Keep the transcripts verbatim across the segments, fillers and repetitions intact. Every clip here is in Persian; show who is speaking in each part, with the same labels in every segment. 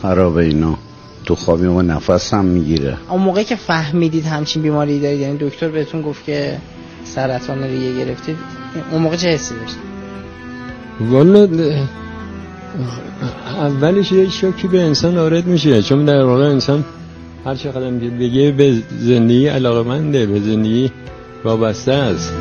Speaker 1: خراب اینا تو خوابی و نفس هم میگیره.
Speaker 2: اون موقعی که فهمیدید همچین بیماری دارید، یعنی دکتر بهتون گفت که سرطان ریه گرفتید، اون موقع چه حسی داشتید؟
Speaker 3: والا اولش یه شوکی به انسان وارد میشه، چون در واقع انسان هر چقدر بگه به زندگی علاقه‌منده، به زندگی وابسته است.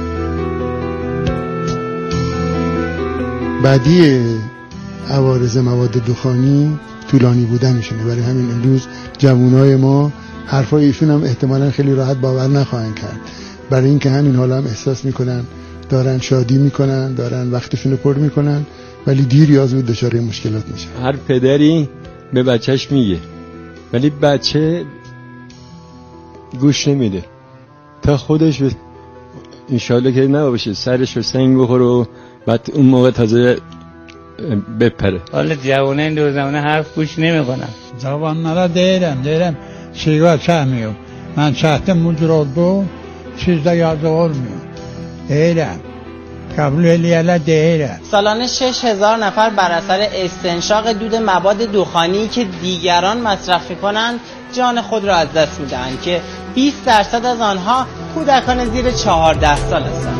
Speaker 4: بعدی عوارض مواد دخانی طولانی بودنشونه، برای همین امروز جوانای ما حرفای ایشون هم احتمالاً خیلی راحت باور نخواهند کرد، برای اینکه همین حالا هم احساس میکنن دارن شادی میکنن، دارن وقتشون رو پر میکنن، ولی دیر یا زود دچار مشکلات میشن.
Speaker 3: هر پدری به بچهش میگه، ولی بچه گوش نمیده تا خودش انشالله که نباشه سرش رو سنگ بخوره و بعد اون موقع تازه بپره.
Speaker 5: حالا جوانه این دو زمانه حرف گوش نمیکنم.
Speaker 6: Cavanlara deyirəm, deyirəm, siqaret çəkmiyor. Mən çəkdim müdür oldu, sizdə yazı olmuyor. Deyirəm, qəbul eləyərlər deyirəm.
Speaker 2: سالانه شش هزار نفر بر اثر استنشاق دود مواد دخانی که دیگران مصرف میکنند جان خود را از دست میدهند که بیست درصد از آنها کودکان زیر چهارده سال هستند.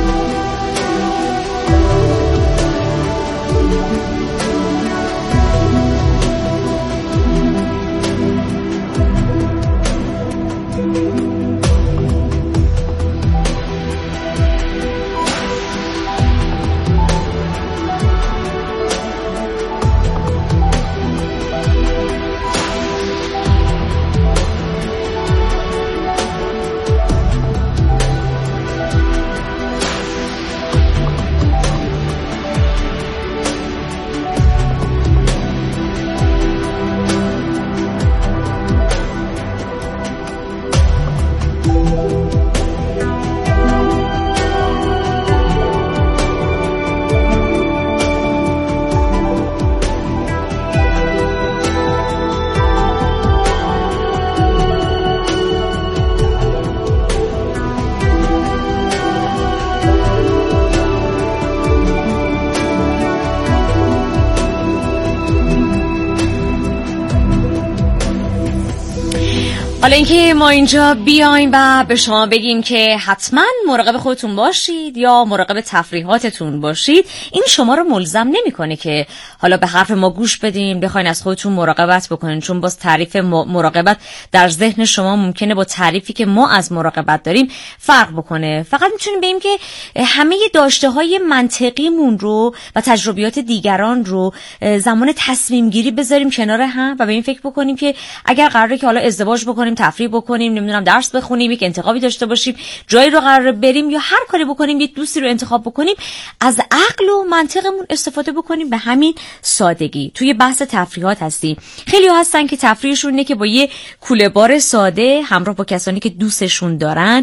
Speaker 7: حالا اینکه ما اینجا بیایم و به شما بگیم که حتما مراقب خودتون باشید یا مراقب تفریحاتتون باشید، این شما رو ملزم نمیکنه که حالا به حرف ما گوش بدین، بخواین از خودتون مراقبت بکنین، چون باز تعریف مراقبت در ذهن شما ممکنه با تعریفی که ما از مراقبت داریم فرق بکنه. فقط میتونیم بگیم که همه داشته های منطقیمون رو و تجربیات دیگران رو زمان تصمیم گیری بذاریم کنار هم و به این فکر بکنیم که اگر قراره که حالا ازدواج بکنیم، تفریح بکنیم، نمیدونم درس بخونیم، یک انتخابی داشته باشیم، جایی رو قراره بریم یا هر کاری بکنیم، یک دوستی رو انتخاب بکنیم، از عقل و منطقمون استفاده بکنیم. به همین سادگی توی بحث تفریحات هستیم. خیلی ها هستن که تفریحشون اینه که با یه کوله بار ساده همراه با کسانی که دوستشون دارن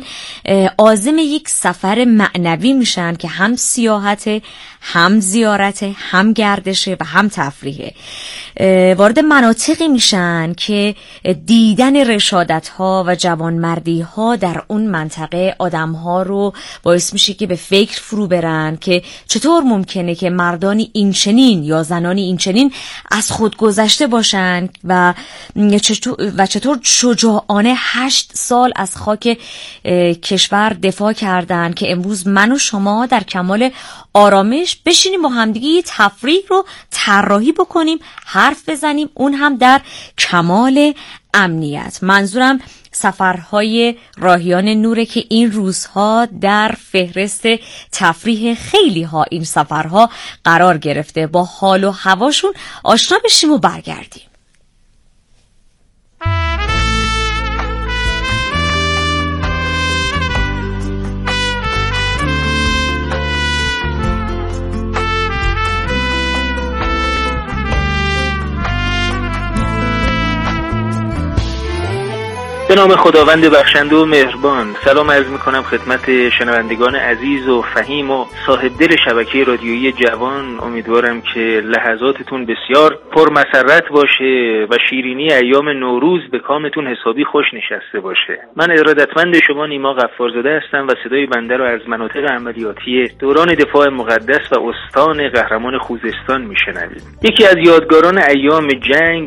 Speaker 7: عازم یک سفر معنوی میشن که هم سیاحت، هم زیارت، هم گردشه و هم تفریحه. وارد مناطقی میشن که دیدن رشادت ها و جوانمردی ها در اون منطقه آدم ها رو باعث میشه که به فکر فرو برن که چطور ممکنه که مردانی این چنین یا زنانی این چنین از خود گذشته باشن و چطور و چطور شجاعانه هشت سال از خاک کشور دفاع کردن که امروز من و شما در کمال آرامش بشینیم با همدیگه یه تفریح رو طراحی بکنیم، حرف بزنیم، اون هم در کمال امنیت. منظورم سفرهای راهیان نوره که این روزها در فهرست تفریح خیلی ها این سفرها قرار گرفته. با حال و هواشون آشنا بشیم و برگردیم.
Speaker 8: به نام خداوند بخشنده و مهربان. سلام عرض میکنم خدمت شنوندگان عزیز و فهیم و صاحب دل شبکه رادیویی جوان. امیدوارم که لحظاتتون بسیار پرمسرت باشه و شیرینی ایام نوروز به کامتون حسابی خوش نشسته باشه. من ارادتمند شما نیما غفارزاده هستم و صدای بنده رو از مناطق عملیاتی دوران دفاع مقدس و استان قهرمان خوزستان میشنوید. یکی از یادگاران ایام جنگ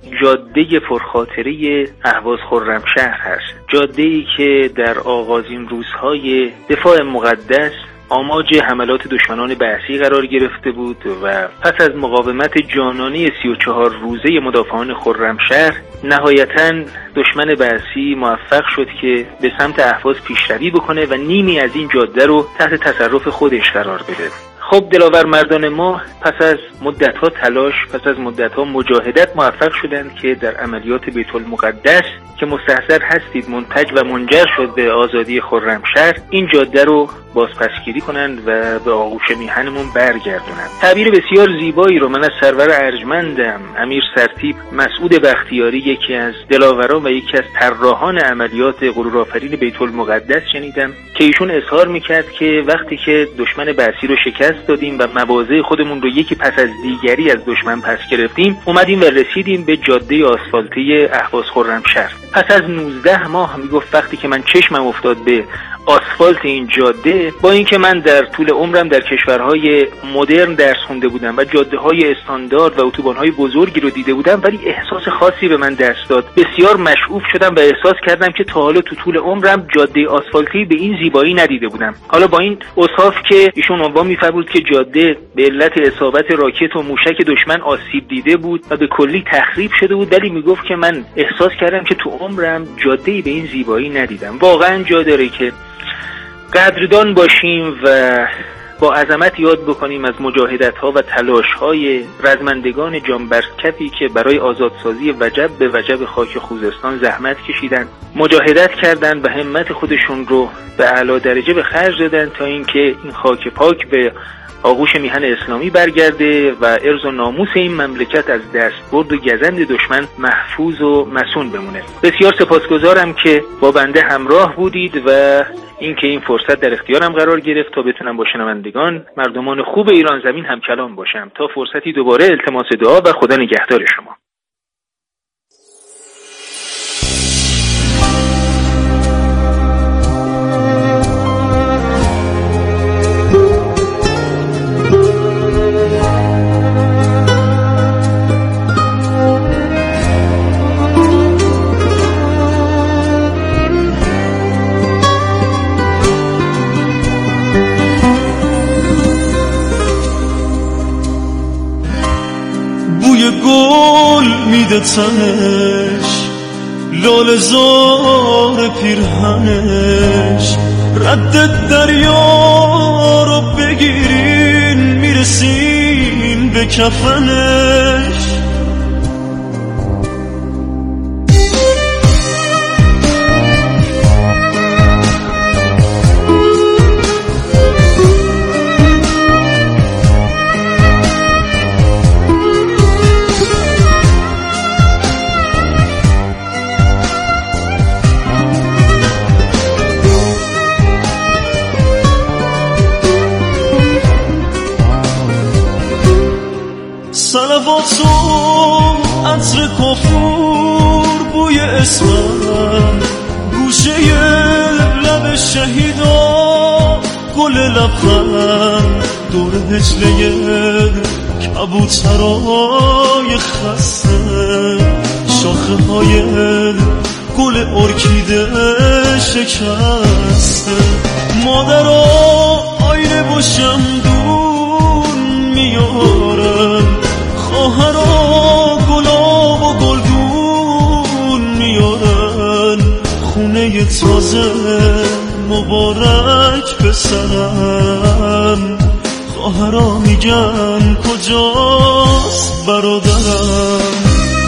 Speaker 8: جاده پرخاطره اهواز خرمشهر هست. جاده‌ای که در آغازین روزهای دفاع مقدس آماج حملات دشمنان بعثی قرار گرفته بود و پس از مقاومت جانانه سی و چهار روزه مدافعان خرمشهر نهایتاً دشمن بعثی موفق شد که به سمت اهواز پیشروی بکنه و نیمی از این جاده رو تحت تصرف خودش قرار بده. خب دلاور مردان ما پس از مدت‌ها تلاش، پس از مدت‌ها مجاهدت موفق شدند که در عملیات بیت المقدس که مستحضر هستید منتج و منجر شد به آزادی خرمشهر، این جاده رو بازپسگیری کنند و به آغوش میهنمون برگردونند. تعبیر بسیار زیبایی رو من از سرور ارجمندم امیر سرتیپ مسعود بختیاری، یکی از دلاوران و یکی از طراحان عملیات غرورآفرین بیت المقدس شنیدم که ایشون اظهار میکرد که وقتی که دشمن بعثی رو شکست دادیم و مواضع خودمون رو یکی پس از دیگری از دشمن پس گرفتیم، اومدیم و رسیدیم به جاده آسفالتی اهواز خرمشهر. پس از نوزده ماه میگفت وقتی که من چشمم افتاد به آسفالت این جاده، با اینکه من در طول عمرم در کشورهای مدرن درس خونده بودم و جاده‌های استاندارد و اتوبان‌های بزرگی رو دیده بودم، ولی احساس خاصی به من دست داد. بسیار مشعوف شدم و احساس کردم که تا حالا تو طول عمرم جاده آسفالتی به این زیبایی ندیده بودم. حالا با این اوصاف که ایشون عنوان می‌فرمود که جاده به علت اصابت راکت و موشک دشمن آسیب دیده بود و به کلی تخریب شده بود، ولی میگفت که من احساس کردم که تو عمرم جاده‌ای به این زیبایی ندیدم. واقعاً جا داره که قدردان باشیم و با عظمت یاد بکنیم از مجاهدت‌ها و تلاش‌های رزمندگان جانبرکفی که برای آزادسازی وجب به وجب خاک خوزستان زحمت کشیدن، مجاهدت کردن و همت خودشون رو به اعلی درجه به خرج دادن تا اینکه این خاک پاک به آغوش میهن اسلامی برگرده و عرض و ناموس این مملکت از دستبرد و گزند دشمن محفوظ و مصون بمونه. بسیار سپاسگزارم که با بنده همراه بودید و اینکه این فرصت در اختیارم قرار گرفت تا بتونم با شنوندگان مردمان خوب ایران زمین هم کلام باشم. تا فرصتی دوباره التماس دعا و خدا نگهدار شما.
Speaker 9: گل میده تنش، لاله زار پیرهنش، رد دریا رو بگیرین میرسین به کفنش. صلوات و عطر کافور بوی اسمم، گوشه لب شهیدا گل لبخند، دور هجله کبوترای خسته، شاخه های گل ارکیده شکسته. مادرها آینه با شمدون میارن، خواهرها گلاب و گلدون میارن، خونه تازه مبارک پسرم. خواهرها میگن کجاست برادرم.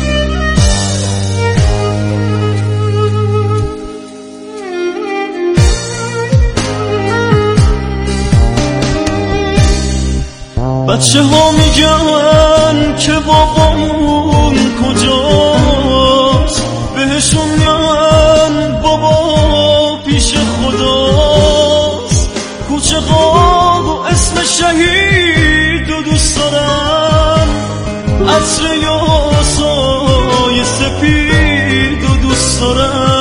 Speaker 9: بچه ها میگن که بابامون کجاست، بهشون میگن بابا پیش خداست. کوچه قاق و اسم شهید و دوست دارم، عطر یاسای سپید و دوست دارم.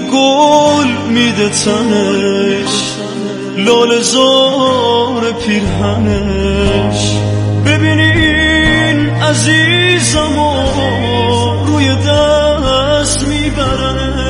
Speaker 9: گل میده تنش، لاله زار پیرهنش. ببینین عزیزمو روی دست میبرنش.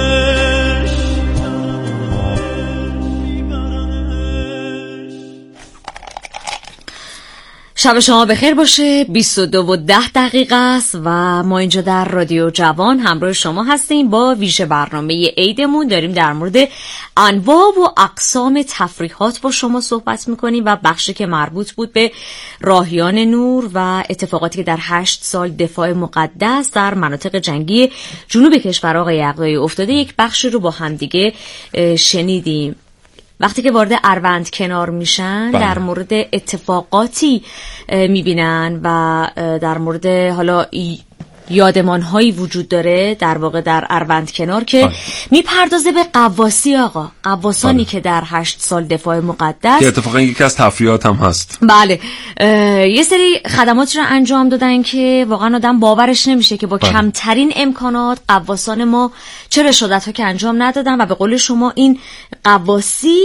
Speaker 7: شب شما بخیر باشه. بیست و دو و ده دقیقه است و ما اینجا در رادیو جوان همراه شما هستیم با ویژه برنامه عیدمون. داریم در مورد انواع و اقسام تفریحات با شما صحبت میکنیم و بخشی که مربوط بود به راهیان نور و اتفاقاتی که در هشت سال دفاع مقدس در مناطق جنگی جنوب کشور آقای یغدایی افتاده، یک بخشی رو با هم دیگه شنیدیم. وقتی که وارد اروند کنار میشن بله. در مورد اتفاقاتی میبینن و در مورد حالا یادمانهایی وجود داره در واقع در اروند کنار که بله. میپردازه به قواسی آقا قواسانی بله. که در هشت سال دفاع مقدس
Speaker 10: که اتفاقا یکی از تفریحات هم هست.
Speaker 7: بله یه سری خدمات رو انجام دادن که واقعا آدم باورش نمیشه که با بله. کمترین امکانات قواسان ما چه رشادت‌ها که انجام ندادن و به قول شما این قواسی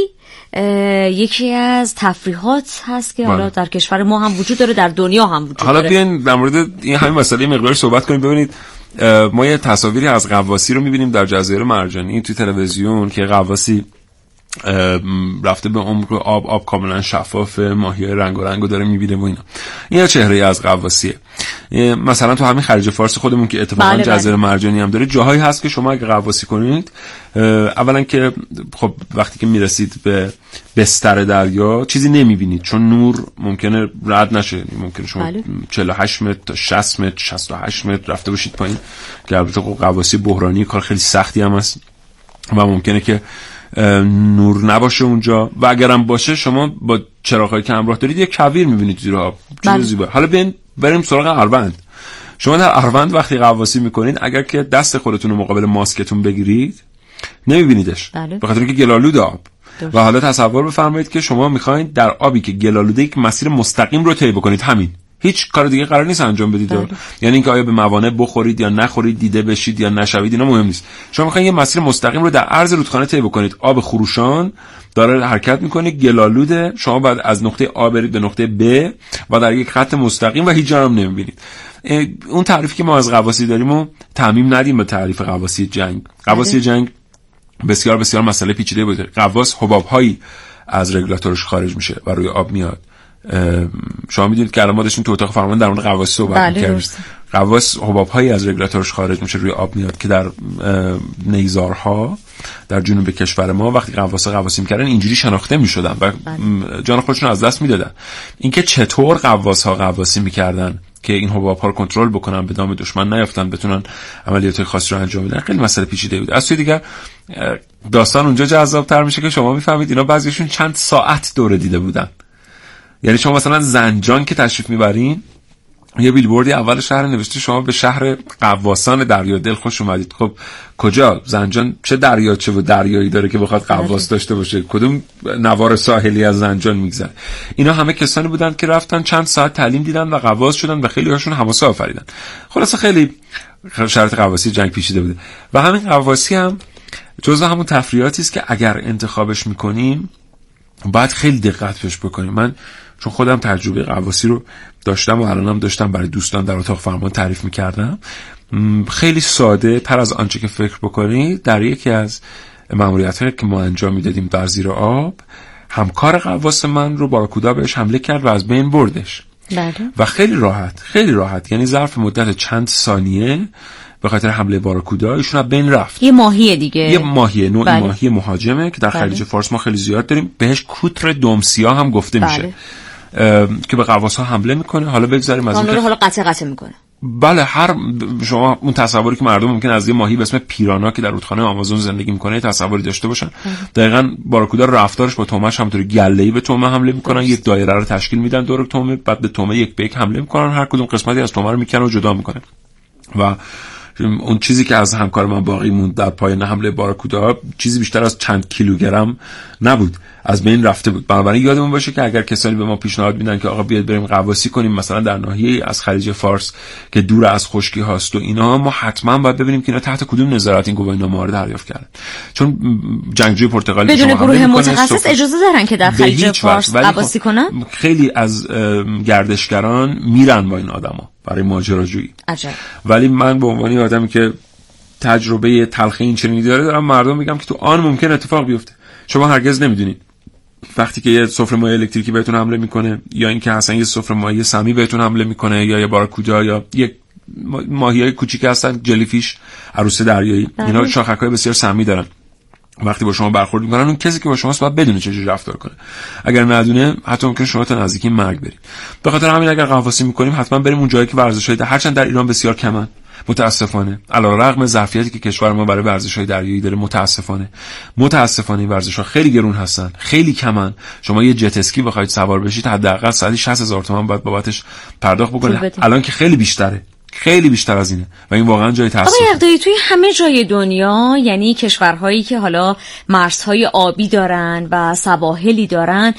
Speaker 7: یکی از تفریحات هست که حالا در کشور ما هم وجود داره، در دنیا هم وجود
Speaker 10: حالا
Speaker 7: داره.
Speaker 10: حالا بیاین در مورد این همین مسئله مقدار صحبت کنیم. ببینید ما یه تصاویری از قواسی رو می‌بینیم در جزایر مرجانی توی تلویزیون که قواسی رفته به عمق آب آب کاملا شفاف، ماهی رنگ و رنگو داره می‌بینه و اینا. این چهره از قواسیه. مثلا تو همین خلیج فارس خودمون که اتفاقا بله جزایر بله. مرجانی هم داره، جاهایی هست که شما اگه قواسی کنید اولا که خب وقتی که میرسید به بستر دریا چیزی نمیبینید چون نور ممکنه رد نشه، ممکنه شما بله. چهل و هشت متر تا شصت متر شصت و هشت متر رفته باشید پایین که البته قواسی بحرانی کار خیلی سختی هم است و ممکنه که نور نباشه اونجا و اگرم باشه شما با چراغایی که همراه دارید یک کویر میبینید زیر آب. چیز زیبا. حالا بیاین بریم سراغ اروند. شما در اروند وقتی قواسی میکنید اگر که دست خودتون رو مقابل ماسکتون بگیرید نمیبینیدش بله. به خاطر اینکه گلالود آب درست. و حالا تصور بفرمایید که شما میخواید در آبی که گلالوده یک مسیر مستقیم رو طی بکنید، همین هیچ کار دیگه قرار نیست انجام بدید بله. یعنی اینکه آیا به موانع بخورید یا نخورید، دیده بشید یا نشوید، اینا مهم نیست. شما میخواید یه مسیر مستقیم رو در عرض رودخانه طی بکنید، آب خروشان داره حرکت میکنه، گلالوده، شما بعد از نقطه آ برید به نقطه ب و در یک خط مستقیم و هیچ جا هم نمیبینید. اون تعریفی که ما از قواسی داریم و تعمیم ندیم به تعریف قواسی جنگ. قواسی جنگ بسیار بسیار مسئله پیچیده بوده. قواس حباب‌هایی از رگولاتورش خارج میشه و روی آب میاد. شما میدونید که الان ما داشتیم تو اتاق فرمان در مورد قواس صحبت می‌کردیم. قواس حباب‌هایی از رگولاتورش خارج میشه روی آب میاد که در نیزارها در جنوب کشور ما وقتی قواسا قواسی می‌کردن اینجوری شناخته می‌شدن و جان خودشون از دست میدادن. اینکه چطور قواس‌ها قواسی می‌کردن که این حباب‌ها رو کنترل بکنن، به دام دشمن نیافتن، بتونن عملیات خاصی رو انجام بدن، خیلی مسئله پیچیده بود. از سوی دیگر داستان اونجا جذاب‌تر میشه که شما می‌فهمید اینا بعضیشون چند ساعت دوره دیده بودن. یعنی شما مثلا زنجان که تشریف میبرین یه بیلبوردی اول شهر نوشته شما به شهر قواسان دریادل خوش اومدید. خب کجا؟ زنجان چه دریاچه و دریایی داره که بخواد قواس داشته باشه؟ کدوم نوار ساحلی از زنجان میگذره؟ اینا همه کسانی بودن که رفتن چند ساعت تعلیم دیدن و قواس شدن و خیلی هاشون حماسه آفریدن. خلاصه خیلی شرط قواسی جنگ پیچیده بوده و همین قواسی هم جزو همون تفریحاتی است که اگر انتخابش میکنیم باید خیلی دقت بهش بکنیم. من چون خودم تجربه قواسی رو داشتم و الانم داشتم برای دوستان در اتاق فرمان تعریف میکردم، خیلی ساده تر از آنچه که فکر بکنید در یکی از ماموریت‌هایی که ما انجام میدادیم در زیر آب همکار قواس من رو باراکودا بهش حمله کرد و از بین بردش بله. و خیلی راحت خیلی راحت یعنی ظرف مدت چند ثانیه به خاطر حمله باراکودا ایشون از بین رفت.
Speaker 7: یه ماهیه دیگه،
Speaker 10: یه ماهیه، نوع بله. ماهی مهاجمه که در بله. خلیج فارس ما خیلی زیاد داریم، بهش کوتر دمسیا هم گفته بله. میشه که به قواس‌ها حمله میکنه. حالا بگذاریم از
Speaker 7: اینکه حالا قطع قطع میکنه.
Speaker 10: بله هر شما اون تصوری که مردم ممکن از یه ماهی به اسم پیرانا که در رودخانه آمازون زندگی میکنه تصوری داشته باشن، دقیقاً باراکودا رفتارش با تومه‌اش همونطوری گله‌ای به تومه حمله میکنن، یک دایره رو تشکیل میدن دور تومه، بعد به تومه یک به یک حمله میکنن، هر کدوم قسمتی از تومه رو میکنن و جدا میکنن و اون چیزی که از همکار من باقی موند در پایان حمله باراکودا چیزی بیشتر از چند کیلوگرم نبود، از بین رفته بود. بنابراین یادمون باشه که اگر کسانی به ما پیشنهاد میدن که آقا بیاد بریم غواصی کنیم مثلا در ناحیه از خلیج فارس که دور از خشکی هاست و اینا، ما حتما باید ببینیم که اینا تحت کدوم نظارت این گواهینامه‌ها رو دریافت کردن، چون جنگجوی پرتغالی
Speaker 7: بدون گروه متخصص اجازه دارن که در خلیج فارس غواصی کنن.
Speaker 10: خیلی از گردشگران میرن با این آدما برای ماجراجویی.
Speaker 7: عجب.
Speaker 10: ولی من به عنوان آدمی که تجربه تلخی این چنینی داره دارم مردم میگم که تو آن ممکن اتفاق بیفته. شما هرگز نمیدونید وقتی که یه سفره مایع الکتریکی بهتون حمله میکنه، یا اینکه اصلا یه سفره مایع سمی بهتون حمله میکنه، یا یه باراکودا یا یک ماهیای کوچیک هستن، جلیفیش، عروس دریایی، اینا شاخک‌های بسیار سمی دارن. وقتی با شما برخورد میکنن اون کسی که با شماست باید بدونه چجوری رفتار کنه. اگر ندونه حتی ممکن شما تا نزدیکی مرگ برید. به خاطر همین اگر غواصی میکنیم حتما بریم اون جایی که ورزش‌های در هرچند در ایران بسیار کمن، متاسفانه علیرغم ظرفیتی که کشور ما برای ورزش‌های دریایی داره، متاسفانه متاسفانه این ورزش‌ها خیلی گرون هستن، خیلی کمن. شما یه جت اسکی بخواید سوار بشید حداقل ساعتی شصت هزار تومان باید بابتش پرداخت بکنید. الان که خیلی بیشتره، خیلی بیشتر از اینه و این واقعا جای تأسف.
Speaker 7: آقای اقدایی توی همه جای دنیا، یعنی کشورهایی که حالا مرزهای آبی دارن و سواحلی دارن،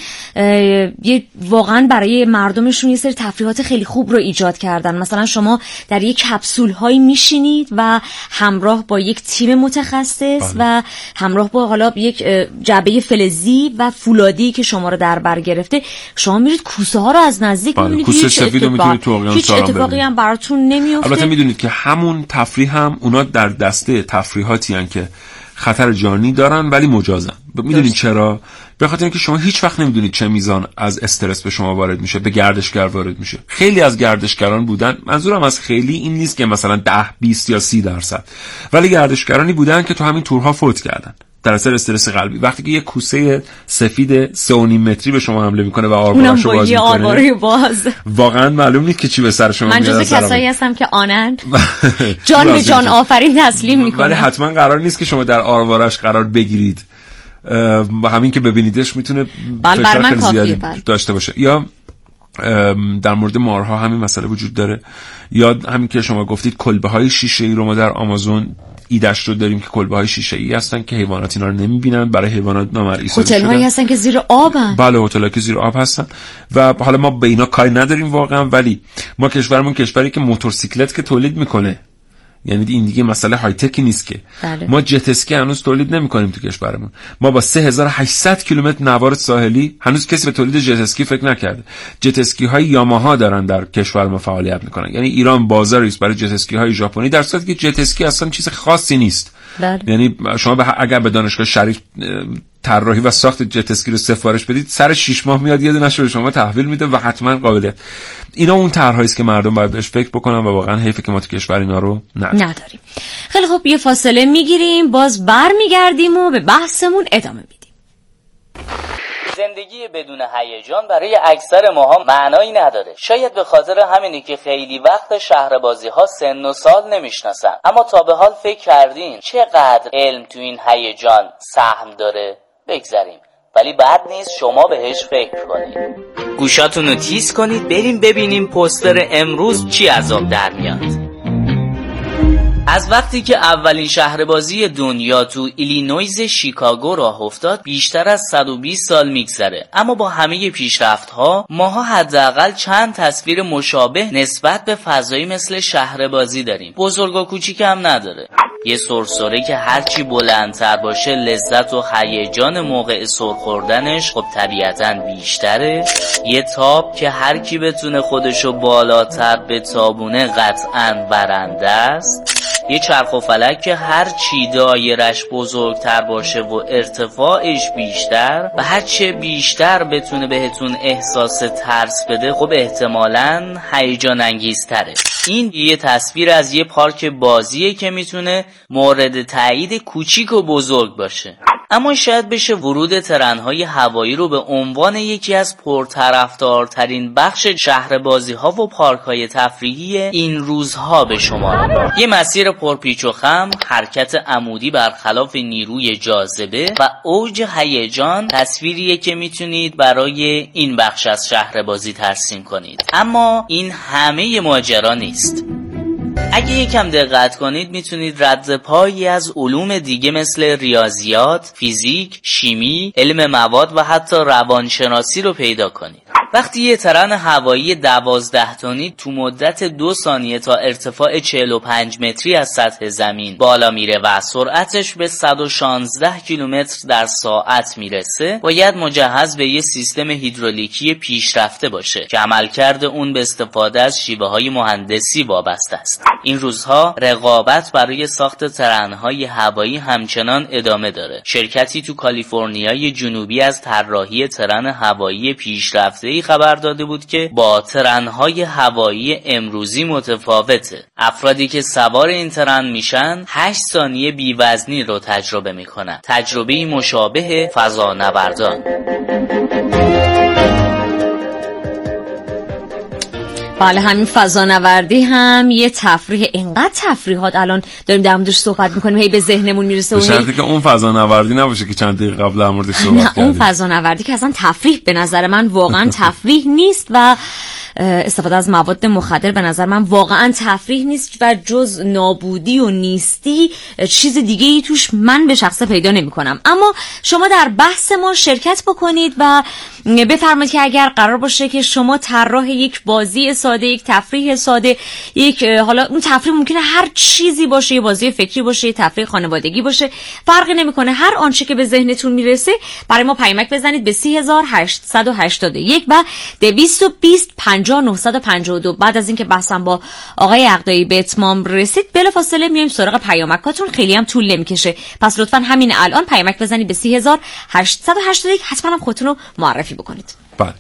Speaker 7: یه واقعا برای مردمشون یه سری تفریحات خیلی خوب رو ایجاد کردن. مثلا شما در یک کپسول هایی میشینید و همراه با یک تیم متخصص بله. و همراه با حالا یک جعبه فلزی و فولادی که شما رو در بر گرفته، شما میرید کوسه ها رو از نزدیک
Speaker 10: بله.
Speaker 7: میبینید.
Speaker 10: کوسه سفید رو میتونید تو اقیانوس
Speaker 7: هیچ اتفاقی هم براتون نمیفته.
Speaker 10: البته میدونید که همون تفریح هم اونا در دسته تفریحاتی هن که خطر جانی دارن ولی مجازن. میدونید چرا؟ به خاطر اینکه شما هیچ وقت نمیدونید چه میزان از استرس به شما وارد میشه، به گردشگر وارد میشه. خیلی از گردشگران بودن، منظورم از خیلی این نیست که مثلا ده بیست یا سی درصد، ولی گردشگرانی بودن که تو همین تورها فوت کردن در اثر استرس قلبی. وقتی که یه کوسه سفید سه و نیم متری به شما حمله میکنه و آرواره‌شو باز میکنه،
Speaker 7: آرواره باز،
Speaker 10: واقعا معلوم نیست که چی به سر شما میاد.
Speaker 7: من جز کسایی هستم که آنن جان به جان آفرین تسلیم میکنه،
Speaker 10: ولی حتما قرار نیست که شما در آروارش قرار بگیرید. همین که ببینیدش میتونه فشار خیلی زیادی داشته باشه. یا در مورد مارها همین مسئله وجود داره، یا همین که شما گفتید کلبه های شیشه ای رو ما در آمازون ایدهش رو داریم که کلبه های شیشه ای هستن که حیوانات اینا رو نمیبینن، برای حیوانات نامرئی سازی شدن.
Speaker 7: هتل هایی هستن که زیر آبن.
Speaker 10: بله هتل هایی که زیر آب هستن و حالا ما به اینا کاری نداریم واقعا، ولی ما کشورمون کشوری که موتورسیکلت که تولید میکنه، یعنی این دیگه مسئله های تکی نیست که
Speaker 7: بله.
Speaker 10: ما جت اسکی هنوز تولید نمی‌کنیم تو کشورمون. ما با سه هزار و هشتصد کیلومتر نوار ساحلی هنوز کسی به تولید جت اسکی فکر نکرده. جت اسکی های یاماها دارن در کشور ما فعالیت میکنن، یعنی ایران بازاری است برای جت اسکی های ژاپنی، در صورتی که جت اسکی اصلا چیز خاصی نیست.
Speaker 7: بله.
Speaker 10: یعنی شما به اگر به دانشگاه شریف طراحی و ساخت جت اسکی رو سفارش بدید، سر شش ماه میاد یه دونه‌شو به شما تحویل میده و حتما قابلیت. اینا اون طرحایی است که مردم باید بهش فکر بکنن و واقعا حیفه که ما تو کشور اینا رو نداریم.
Speaker 7: نداریم. خیلی خوب، یه فاصله میگیریم، باز برمیگردیم و به بحثمون ادامه میدیم.
Speaker 11: زندگی بدون هیجان برای اکثر ماها معنایی نداره. شاید به خاطر همینه که خیلی وقت شهربازی ها سن و سال نمیشناسن. اما تا به حال فکر کردین چقدر علم تو این هیجان سهم داره؟ بگذاریم، ولی بد نیست شما بهش فکر کنید. گوشاتون رو تیز کنید، بریم ببینیم پوستر امروز چی عذاب در میاد. از وقتی که اولین شهربازی دنیا تو ایلینویز شیکاگو راه افتاد بیشتر از صد و بیست سال میگذره، اما با همه پیشرفت‌ها ماها حداقل چند تصویر مشابه نسبت به فضایی مثل شهربازی داریم. بزرگ و کوچیک هم نداره. یه سرسره که هرچی بلندتر باشه لذت و هیجان موقع سر خوردنش خب طبیعتاً بیشتره. یه تاب که هر کی بتونه خودشو بالاتر بتابونه قطعاً برنده است. یه چرخ و فلک که هر چی دایرش بزرگتر باشه و ارتفاعش بیشتر و هر چه بیشتر بتونه بهتون احساس ترس بده خب احتمالاً هیجان انگیزتره. این یه تصویر از یه پارک بازیه که میتونه مورد تایید کوچیک و بزرگ باشه. اما شاید بشه ورود ترن‌های هوایی رو به عنوان یکی از پرطرفدارترین بخش شهربازی ها و پارک های تفریحی این روزها به شمار برد. یه مسیر پرپیچ و خم، حرکت عمودی برخلاف نیروی جاذبه و اوج هیجان تصویریه که میتونید برای این بخش از شهربازی ترسیم کنید. اما این همه ماجرا نیست. اگه یکم دقت کنید میتونید رد پایی از علوم دیگه مثل ریاضیات، فیزیک، شیمی، علم مواد و حتی روانشناسی رو پیدا کنید. وقتی یه ترن هوایی دوازده تنی تو مدت دو ثانیه تا ارتفاع چهل و پنج متری از سطح زمین بالا میره و سرعتش به صد و شانزده کیلومتر در ساعت میرسه، باید مجهز به یه سیستم هیدرولیکی پیشرفته باشه که عملکرد اون به استفاده از شیوه‌های مهندسی وابسته است. این روزها رقابت برای ساخت ترن‌های هوایی همچنان ادامه داره. شرکتی تو کالیفرنیای جنوبی از طراحی ترن هوایی پیشرفته‌ای خبر داده بود که با ترن‌های هوایی امروزی متفاوته. افرادی که سوار این ترن میشن هشت ثانیه بی‌وزنی رو تجربه میکنن. تجربه‌ای مشابه فضانوردان.
Speaker 7: بله، همین فضانوردی هم یه تفریح. اینقدر تفریحات الان داریم در موردش صحبت میکنیم هی به ذهنمون میرسه.
Speaker 10: به شرطی که اون فضانوردی نباشه که چند دقیقه قبل در موردش صحبت
Speaker 7: نه
Speaker 10: کردیم.
Speaker 7: اون فضانوردی که اصلا تفریح به نظر من واقعا تفریح نیست و استفاده از مواد مخدر به نظر من واقعا تفریح نیست و جز نابودی و نیستی چیز دیگه ای توش من به شخصه پیدا نمی کنم. اما شما در بحث ما شرکت بکنید و بفرمایید که اگر قرار باشه که شما طراح یک بازی ساده، یک تفریح ساده، یک حالا اون تفریح ممکنه هر چیزی باشه، یه بازی فکری باشه، یه تفریح خانوادگی باشه، فرقی نمیکنه، هر آنچه که به ذهنتون میرسه برای ما پیامک بزنید به سی هزار هشتصد و هشتاد و یک و دویست و بیست پنجاه نهصد و پنجاه و دو. بعد از اینکه بحثم با آقای عقدایی به اتمام رسید بلافاصله میایم سراغ پیامکاتون، خیلی هم طول نمیکشه. پس لطفاً همین الان پیامک بزنید به سی هزار هشتصد و هشتاد و یک، حتما هم خودتون رو معرفی بکنید.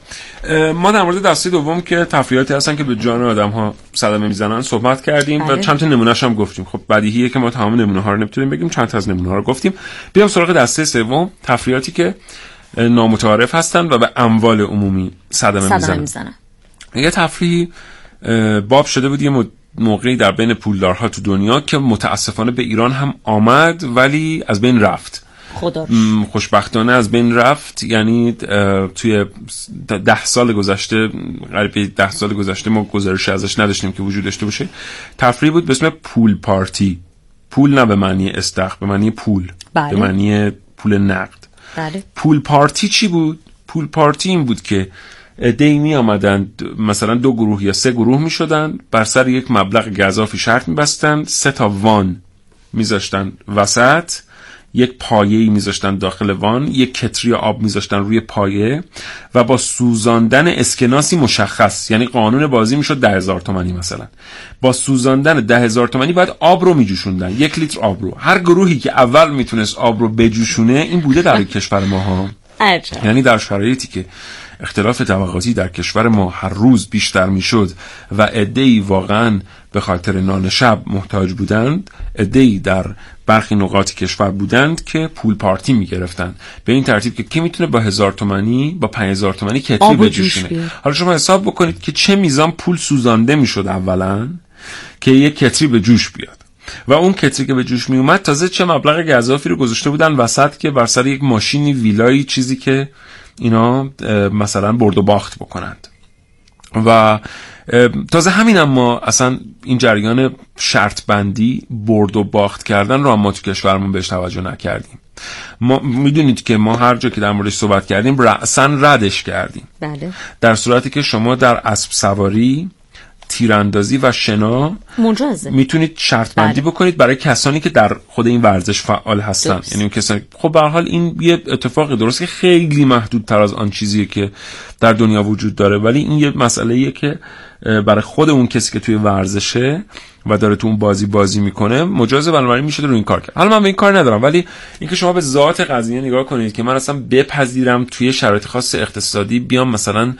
Speaker 10: بله، ما در مورد دسته دوم که تفریحاتی هستن که به جان آدم‌ها صدمه میزنن صحبت کردیم بله. و چند تا نمونه‌اش هم گفتیم. خب بدیهیه که ما تمام نمونه‌ها رو نمیتونیم بگیم، چند تا از نمونه‌ها رو گفتیم. بیام سراغ دسته سوم، تفریحاتی که نامتعارف هستن و به اموال عمومی صدمه میزنن. میزنن. یه تفریح باب شده بود یه موقعی در بین پولدارها تو دنیا که متاسفانه به ایران هم آمد ولی از بین رفت.
Speaker 7: خدا
Speaker 10: خوشبختانه از بین رفت. یعنی توی ده سال گذشته، قریب ده سال گذشته ما گزارشی ازش نداشتیم که وجود داشته باشه. تفریح بود به اسم پول پارتی. پول نه به معنی استخر، به معنی پول.
Speaker 7: بله.
Speaker 10: به معنی پول نقد.
Speaker 7: بله.
Speaker 10: پول پارتی چی بود؟ پول پارتی این بود که عده‌ای می آمدن، مثلا دو گروه یا سه گروه می شدن، بر سر یک مبلغ گزافی شرط می بستن، سه تا وان می زاشتن وسط، یک پایه‌ای می زاشتن داخل وان، یک کتری آب می زاشتن روی پایه و با سوزاندن اسکناسی مشخص، یعنی قانون بازی می شد ده هزار تومانی، مثلا با سوزاندن ده هزار تومانی باید آب رو می جوشوندن، یک لیتر آب رو. هر گروهی که اول می تونست آب رو بجوشونه، این بوده در کشور ما ها. یعنی در شرایطی که اختلاف طبقاتی در کشور ما هر روز بیشتر میشد و عده‌ای واقعا به خاطر نان شب محتاج بودند، عده‌ای در برخی نقاط کشور بودند که پول پارتی میگرفتند به این ترتیب که کی میتونه با هزار تومانی با پنج هزار تومانی کتری بجوشونه. حالا شما حساب بکنید که چه میزان پول سوزانده میشد اولا که یک کتری به جوش بیاد و اون کتری که به جوش می اومد تازه چه مبلغ گزافی رو گذاشته بودن وسط که بر سر یک ماشینی، ویلایی، چیزی که اینا مثلا برد و باخت بکنند. و تازه همین هم ما اصلا این جریان شرط بندی، برد و باخت کردن رو هم ما تو کشورمون بهش توجه نکردیم. ما میدونید که ما هر جا که در موردش صحبت کردیم رأساً ردش کردیم.
Speaker 7: بله.
Speaker 10: در صورتی که شما در اسب سواری، تیراندازی و شنا
Speaker 7: مجازه
Speaker 10: میتونید شرط بندی بله. بکنید برای کسانی که در خود این ورزش فعال هستن. درست. یعنی کسانی خب به هر حال این یه اتفاقی درست که خیلی محدودتر از آن چیزیه که در دنیا وجود داره، ولی این یه مسئله‌ایه که برای خود اون کسی که توی ورزشه و داره تو اون بازی بازی میکنه مجازه، بنابراین میشه رو این کار کرد. حالا من به این کار ندارم، ولی اینکه شما به ذات قضیه نگاه کنید که من اصلا بپذیرم توی شرایط خاص اقتصادی بیام مثلا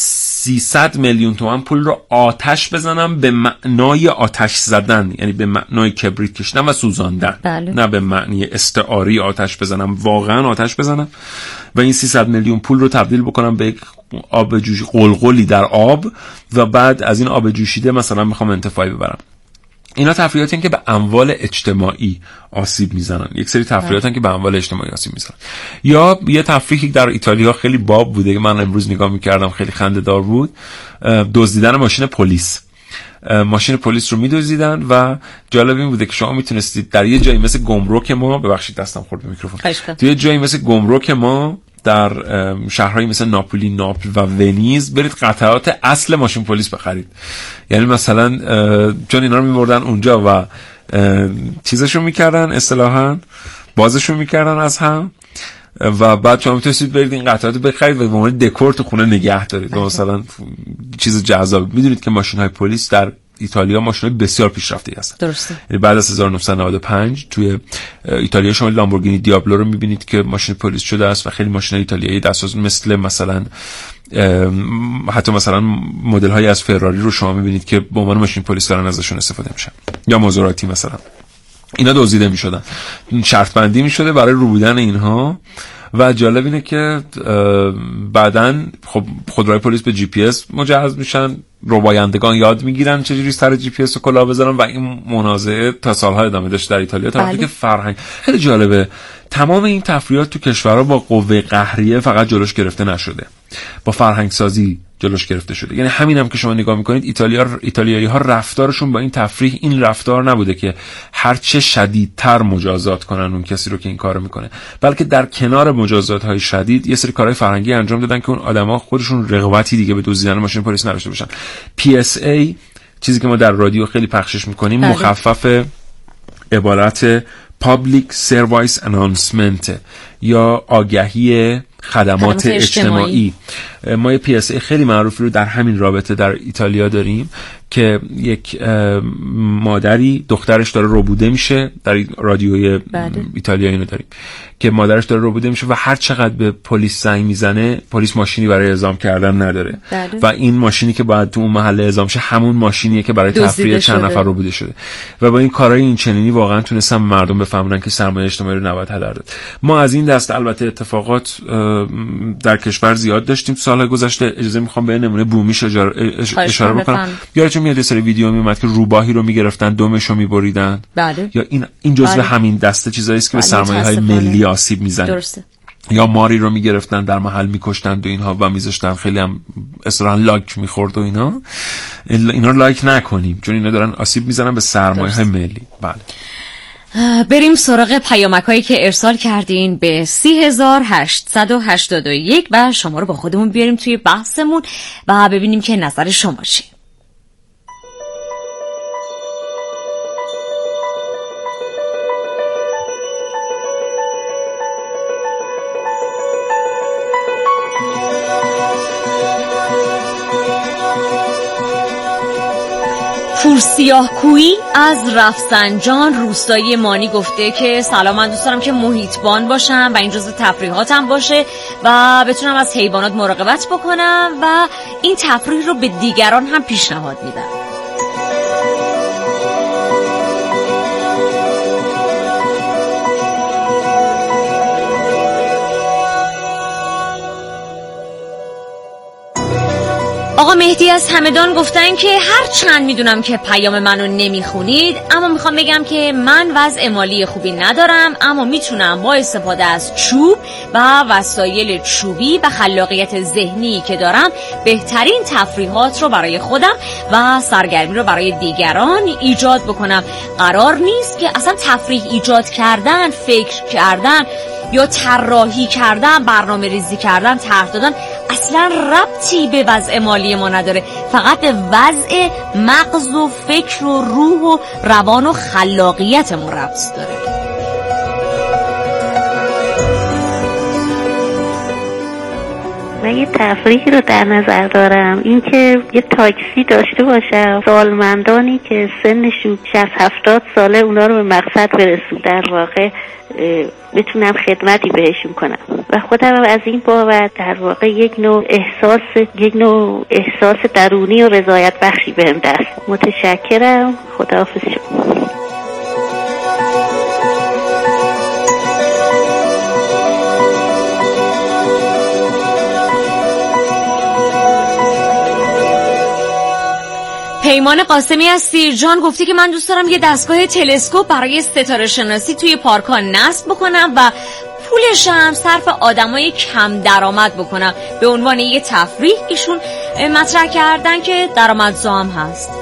Speaker 10: سیصد میلیون تومان پول رو آتش بزنم به معنای آتش زدن، یعنی به معنای کبریت کشیدن و سوزاندن.
Speaker 7: بله.
Speaker 10: نه به معنی استعاری آتش بزنم، واقعا آتش بزنم و این سیصد میلیون پول رو تبدیل بکنم به یک آب جوشی، قلقلی در آب و بعد از این آب جوشیده مثلا میخوام انتفاعی ببرم. اینا تفریحاتی هستن که به اموال اجتماعی آسیب میزنن. یک سری تفریحات هستن که به اموال اجتماعی آسیب میزنن. یا یه تفریحی در ایتالیا خیلی باب بوده که من امروز نگاه میکردم، خیلی خنده دار بود، دزدیدن ماشین پلیس. ماشین پلیس رو میدزدیدن و جالب این بوده که شما میتونستید در یه جایی مثل گمرک ما، ببخشید دستم خورد به میکروفون، توی یه جایی مثل گمرک ما در شهرهایی مثل ناپولی، ناپل و ونیز برید قطعات اصل ماشین پلیس بخرید. یعنی مثلا چون اینا رو میبردن اونجا و چیزشون میکردن، اصطلاحاً بازشون میکردن از هم و بعد شما میتونستید برید این قطعات رو بخرید و به عنوان دکور تو خونه نگه دارید و مثلا چیز جذاب. میدونید که ماشین های پلیس در ایتالیا ماشین های بسیار پیشرفته هستن. درسته. یعنی بعد از هزار و نهصد و نود و پنج توی ایتالیا شما لامبورگینی دیابلو رو میبینید که ماشین پلیس شده است و خیلی ماشین های ایتالیایی دستساز مثل مثلا حتی مثلا مدل های از فراری رو شما میبینید که به عنوان ماشین پلیس دارن ازشون استفاده میشن، یا مازوراتی مثلا. اینا دزدیده میشدن، شرط بندی میشده برای رو بودن اینها. و جالب اینه که بعدن خب خودروهای پلیس به جی پی اس مجهز میشن، ربایندگان یاد میگیرن چجوری سر جی پی اس رو کلاه بذارن و این منازعه تا سالها ادامه داشت در ایتالیا تا وقتی که فرهنگ خیلی جالبه. تمام این تفریحات تو کشورها با قوه قهریه فقط جلوش گرفته نشده، با فرهنگ سازی جلوش گرفته شده. یعنی همینم هم که شما نگاه میکنید ایتالیا ایتالیایی ها رفتارشون با این تفریح این رفتار نبوده که هر چه شدیدتر مجازات کنن اون کسی رو که این کارو میکنه، بلکه در کنار مجازات های شدید یه سری کارهای فرهنگی انجام دادن که اون آدما خودشون رغبتی دیگه به دزدیدن ماشین پلیس نداشته باشن. پی اس ای چیزی که ما در رادیو خیلی پخشش میکنیم مخفف عبارت Public Service Announcement یا آگهی خدمات اجتماعی. اجتماعی. ما یه پی اس ای خیلی معروفی رو در همین رابطه در ایتالیا داریم که یک مادری دخترش داره ربوده میشه، در رادیوی ایتالیا اینو داریم که مادرش داره ربوده میشه و هر چقدر به پلیس زنگ میزنه پلیس ماشینی برای اعزام کردن نداره بله. و این ماشینی که باید تو اون محله اعزام شه همون ماشینیه که برای تفریح چند نفر ربوده شده و با این کارهای این چنینی واقعا تونستن مردم بفهمونن که سرمایه اجتماعی رو نباید هدر داد. ما از این دست البته اتفاقات در کشور زیاد داشتیم سال گذشته. اجازه میخوام به نمونه بومیش اشاره بکنم. یادتون میاد یه سری ویدیو میومد که روباهی رو میگرفتن دمشو میبریدن بله. یا این این جزء بله. همین دسته چیزایی است که به سرمایه های ملی آسیب میزنه. درسته. یا ماری رو میگرفتن در محل میکشتن و اینها و میذاشتن خیلی هم اصلا لایک میخورد و اینا. اینا رو لایک نکنیم چون اینا دارن آسیب میزنن به سرمایه های ملی. بله.
Speaker 7: بریم سراغ پیامک‌هایی که ارسال کردین به سی هزار هشتصد و هشتاد و یک و شما رو با خودمون بیاریم توی بحثمون و ببینیم که نظر شما چیه. پورسیاه‌کویی از رفسنجان روستایی مانی گفته که سلام، من دوست دارم که محیطبان باشم و این جزء تفریحاتم باشه و بتونم از حیوانات مراقبت بکنم و این تفریح رو به دیگران هم پیشنهاد میدم. آقا مهدی از همدان گفتن که هر چند میدونم که پیام منو نمیخونید اما میخوام بگم که من وضع مالی خوبی ندارم اما میتونم با استفاده از چوب و وسایل چوبی و خلاقیت ذهنی که دارم بهترین تفریحات رو برای خودم و سرگرمی رو برای دیگران ایجاد بکنم. قرار نیست که اصلا تفریح ایجاد کردن، فکر کردن یا طراحی کردن، برنامه ریزی کردن، طرح دادن اصلا ربطی به وضع مالی ما نداره، فقط به وضع مغز و فکر و روح و روان و خلاقیت ما ربط داره.
Speaker 12: من یه تفریحی رو در نظر دارم، این که یه تاکسی داشته باشم، سالمندانی که سنشون شصت هفتاد ساله اونا رو به مقصد برسون، در واقع بتونم خدمتی بهشون کنم و خودم از این بابت در واقع یک نوع احساس یک نوع احساس درونی و رضایت بخشی بهم دست. متشکرم. خداحافظ شما.
Speaker 7: پیمان قاسمی از سیرجان گفته که من دوست دارم یه دستگاه تلسکوپ برای ستاره شناسی توی پارک‌ها نصب بکنم و پولش هم صرف آدمای کم درآمد بکنم. به عنوان یه تفریح ایشون مطرح کردن که درآمدزا هم هست.